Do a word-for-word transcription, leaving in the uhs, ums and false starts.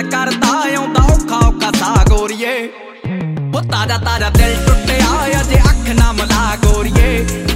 करदा आउंदा औखा औखा सा गोरिए ओ ताजा ताजा दिल टुटिया अजे अख ना मला गोरिए।